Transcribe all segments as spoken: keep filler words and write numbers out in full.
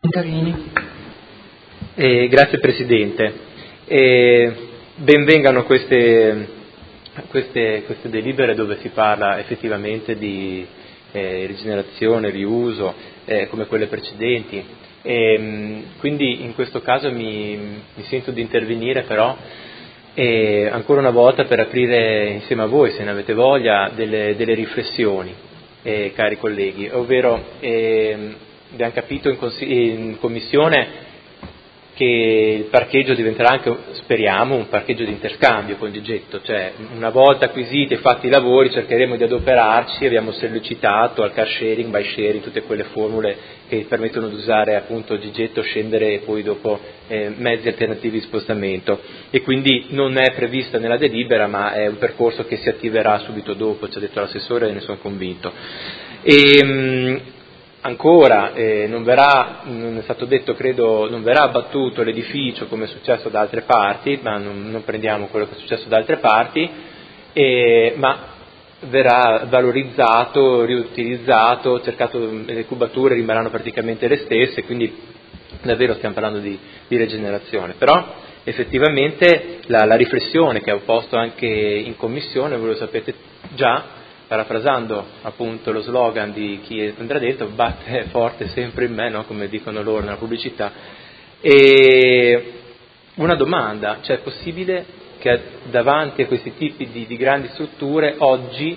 Contarini. Eh, grazie Presidente. Eh, benvengano queste, queste, queste delibere dove si parla effettivamente di eh, rigenerazione, riuso, eh, come quelle precedenti. E, quindi in questo caso mi, mi sento di intervenire però eh, ancora una volta per aprire insieme a voi, se ne avete voglia, delle, delle riflessioni, eh, cari colleghi, ovvero eh, abbiamo capito in, cons- in Commissione che il parcheggio diventerà anche, speriamo, un parcheggio di interscambio con Gigetto, cioè una volta acquisiti e fatti i lavori cercheremo di adoperarci, abbiamo sollecitato al car sharing, bike sharing, tutte quelle formule che permettono di usare appunto Gigetto, scendere e poi dopo eh, mezzi alternativi di spostamento, e quindi non è prevista nella delibera ma è un percorso che si attiverà subito dopo, ci ha detto l'assessore e ne sono convinto. E, mh, Ancora, eh, non verrà, non è stato detto credo, non verrà abbattuto l'edificio come è successo da altre parti, ma non, non prendiamo quello che è successo da altre parti, eh, ma verrà valorizzato, riutilizzato, cercato, le cubature rimarranno praticamente le stesse, quindi davvero stiamo parlando di, di rigenerazione. Però effettivamente la, la riflessione che ho posto anche in Commissione, voi lo sapete già, parafrasando appunto lo slogan di chi andrà dentro, batte forte sempre in me, no? Come dicono loro nella pubblicità. E una domanda, cioè è possibile che davanti a questi tipi di, di grandi strutture oggi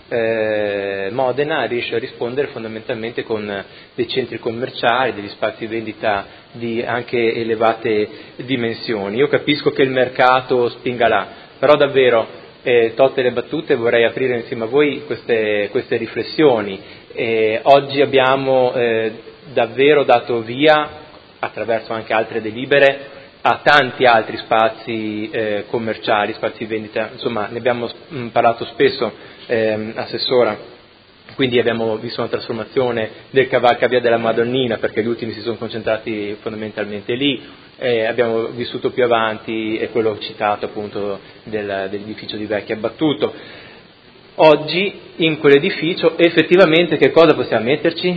eh, Modena riesce a rispondere fondamentalmente con dei centri commerciali, degli spazi di vendita di anche elevate dimensioni? Io capisco che il mercato spinga là, però davvero Eh, tolte le battute vorrei aprire insieme a voi queste, queste riflessioni. Eh, oggi abbiamo eh, davvero dato via, attraverso anche altre delibere, a tanti altri spazi eh, commerciali, spazi di vendita, insomma ne abbiamo mh, parlato spesso, eh, Assessora. Quindi abbiamo visto una trasformazione del Cavalcavia della Madonnina, perché gli ultimi si sono concentrati fondamentalmente lì, eh, abbiamo vissuto più avanti e quello citato appunto del, dell'edificio di Vecchia abbattuto. Oggi in quell'edificio effettivamente che cosa possiamo metterci?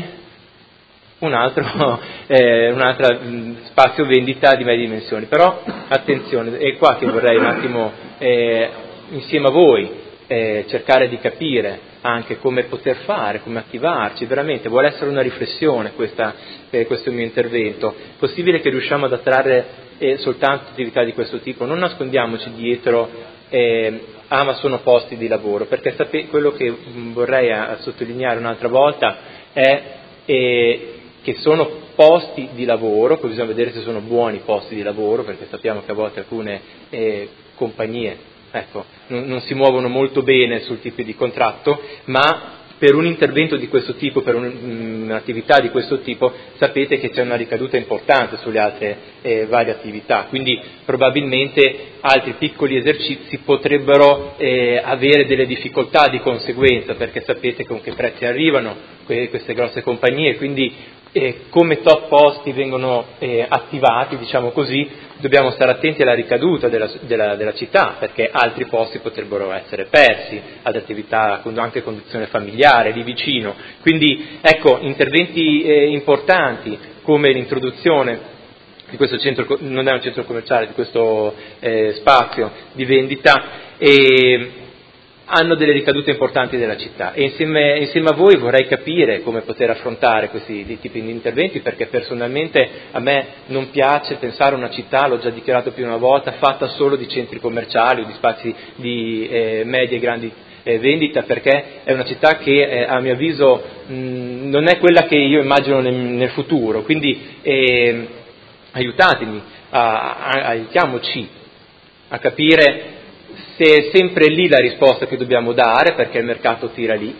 Un altro, eh, un altro mh, spazio vendita di medie dimensioni, però attenzione, è qua che vorrei un attimo eh, insieme a voi eh, cercare di capire anche come poter fare, come attivarci, veramente vuole essere una riflessione questa, eh, questo mio intervento. È possibile che riusciamo ad attrarre eh, soltanto attività di questo tipo? Non nascondiamoci dietro eh, ah ma sono posti di lavoro, perché sape- quello che mh, vorrei a, a sottolineare un'altra volta è eh, che sono posti di lavoro, poi bisogna vedere se sono buoni posti di lavoro, perché sappiamo che a volte alcune eh, compagnie ecco, non, non si muovono molto bene sul tipo di contratto, ma per un intervento di questo tipo, per un, un'attività di questo tipo, sapete che c'è una ricaduta importante sulle altre eh, varie attività, quindi probabilmente altri piccoli esercizi potrebbero eh, avere delle difficoltà di conseguenza, perché sapete con che prezzi arrivano que- queste grosse compagnie, quindi eh, come top posti vengono eh, attivati, diciamo così, dobbiamo stare attenti alla ricaduta della, della, della città, perché altri posti potrebbero essere persi, altre attività anche a condizione familiare, lì vicino. Quindi ecco, interventi eh, importanti come l'introduzione di questo centro, non è un centro commerciale, di questo eh, spazio di vendita, e hanno delle ricadute importanti della città, e insieme, insieme a voi vorrei capire come poter affrontare questi tipi di interventi, perché personalmente a me non piace pensare a una città, l'ho già dichiarato più di una volta, fatta solo di centri commerciali o di spazi di eh, medie e grandi eh, vendita, perché è una città che eh, a mio avviso mh, non è quella che io immagino nel, nel futuro, quindi eh, aiutatemi, a, a, aiutiamoci a capire se è sempre lì la risposta che dobbiamo dare, perché il mercato tira lì,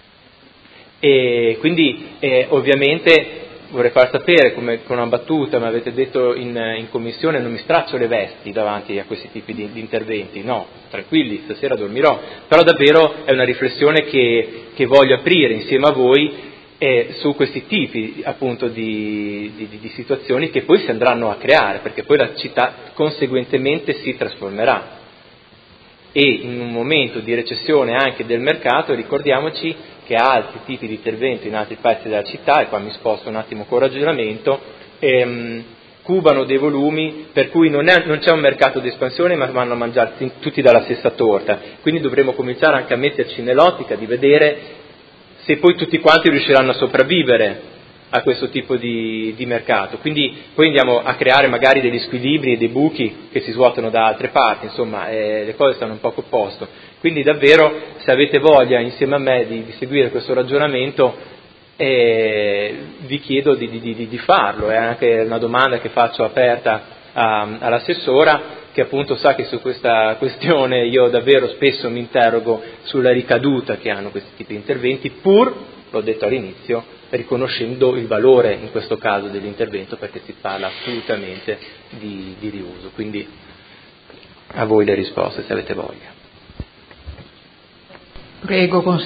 e quindi eh, ovviamente vorrei far sapere, come con una battuta mi avete detto in, in commissione, non mi straccio le vesti davanti a questi tipi di, di interventi, no, tranquilli, stasera dormirò, però davvero è una riflessione che, che voglio aprire insieme a voi eh, su questi tipi appunto di, di, di situazioni che poi si andranno a creare, perché poi la città conseguentemente si trasformerà. E in un momento di recessione anche del mercato ricordiamoci che altri tipi di intervento in altri pezzi della città, e qua mi sposto un attimo con ragionamento, ehm, cubano dei volumi per cui non, è, non c'è un mercato di espansione, ma vanno a mangiarsi tutti dalla stessa torta. Quindi dovremo cominciare anche a metterci nell'ottica di vedere se poi tutti quanti riusciranno a sopravvivere a questo tipo di, di mercato. Quindi poi andiamo a creare magari degli squilibri e dei buchi che si svuotano da altre parti, insomma eh, le cose stanno un poco a posto. Quindi davvero, se avete voglia insieme a me di, di seguire questo ragionamento, eh, vi chiedo di, di, di, di farlo. È anche una domanda che faccio aperta a, all'assessora, che appunto sa che su questa questione io davvero spesso mi interrogo sulla ricaduta che hanno questi tipi di interventi, pur, l'ho detto all'inizio, riconoscendo il valore in questo caso dell'intervento, perché si parla assolutamente di, di riuso. Quindi a voi le risposte se avete voglia. Prego.